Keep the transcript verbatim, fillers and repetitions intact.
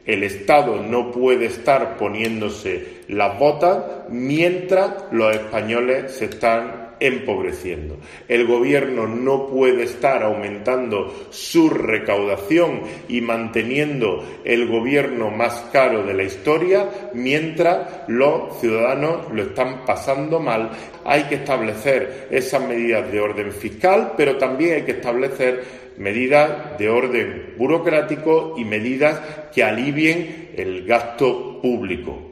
El Estado no puede estar poniéndose las botas mientras los españoles se están empobreciendo. El Gobierno no puede estar aumentando su recaudación y manteniendo el gobierno más caro de la historia mientras los ciudadanos lo están pasando mal. Hay que establecer esas medidas de orden fiscal, pero también hay que establecer medidas de orden burocrático y medidas que alivien el gasto público.